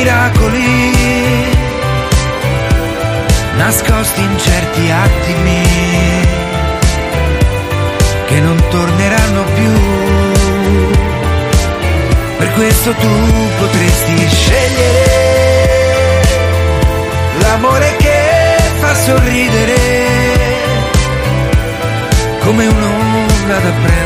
miracoli nascosti in certi attimi che non torneranno più. Per questo tu potresti scegliere l'amore che fa sorridere come un'onda da prendere